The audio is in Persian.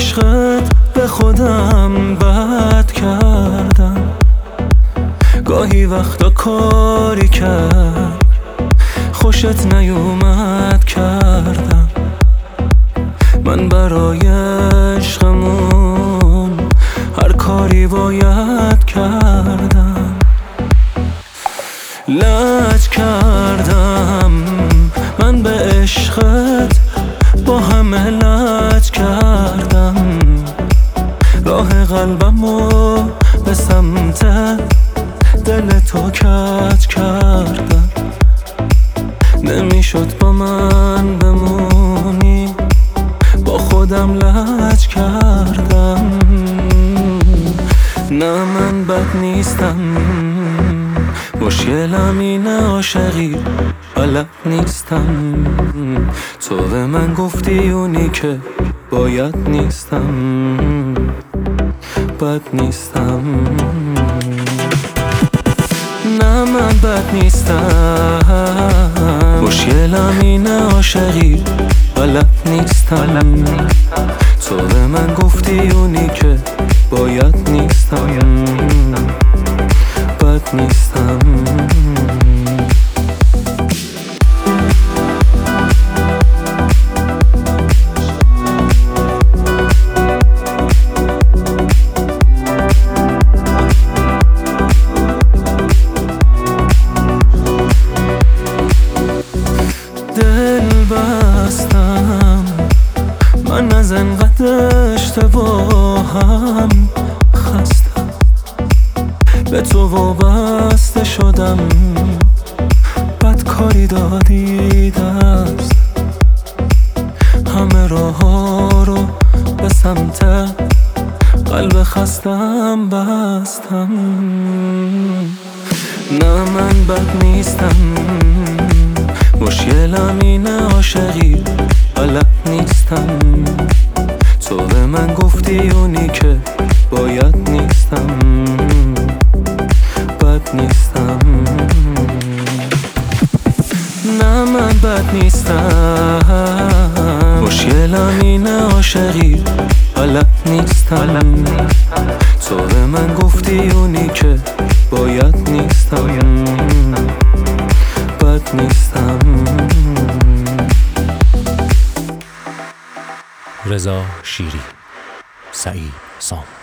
عشقت به خودم بد کردم، گاهی وقتا کاری کرد خوشت نیومد کردم. من برای عشقمون هر کاری باید کردم. لج کردم من به عشقت، با همه لج کردم. راه قلبمو به سمت دل تو کج کردم. نمیشد با من بمونی، با خودم لج کردم. نه من بد نیستم، مشکلم اینه عاشقی بلد نیستم. تو به من گفتی اونی که باید نیستم، بد نیستم. نه من بد نیستم، مشکلم اینه عاشقی بلد نیستم. تو به من گفتی اونی که باید نیستم، بد نیستم. دل بستم من از انقدر اشتباهم خستم، به تو وابسته شدم. بد کاری دادی دست، همه راه رو به سمت قلب خستم بستم. نه من بد نیستم، مشکلم اینه عاشقی بلد نیستم. تو به من گفتی اونی که باید نیستم، بد نیستم. نه من بد نیستم، مشکلم اینه عاشقی بلد نیستم. تو به من گفتی اونی که باید نیستم، بد نیستم. رضا شیری، سعید سام.